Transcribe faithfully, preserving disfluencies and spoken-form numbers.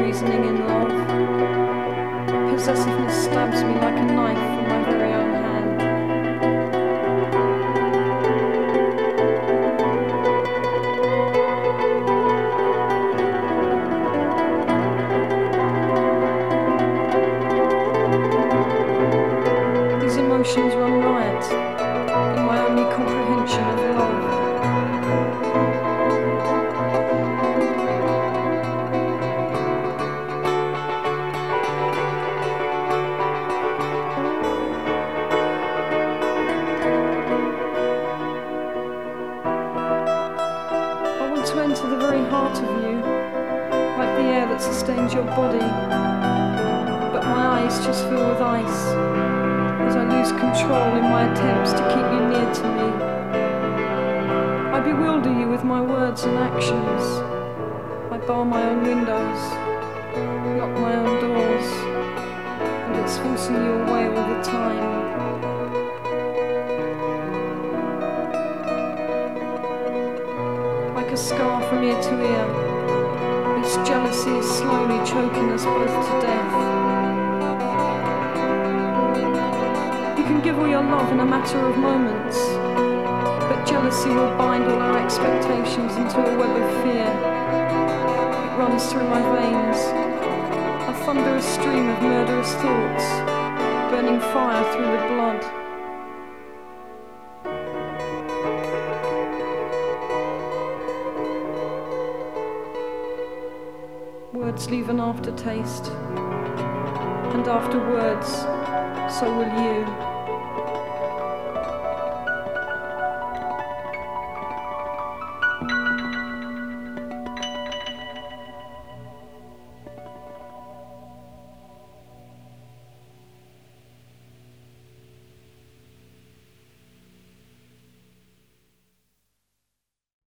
reasoning in love. Possessiveness stabs me like a knife from my very own hand. These emotions run riot in my only comprehension of love. To enter the very heart of you, like the air that sustains your body, but my eyes just fill with ice as I lose control in my attempts to keep you near to me. I bewilder you with my words and actions. I bar my own windows, lock my own doors, and it's forcing you away all the time. A scar from ear to ear. This jealousy is slowly choking us both to death. You can give all your love in a matter of moments, but jealousy will bind all our expectations into a web of fear. It runs through my veins, a thunderous stream of murderous thoughts, burning fire through the blood. Words leave an aftertaste, and after words, so will you.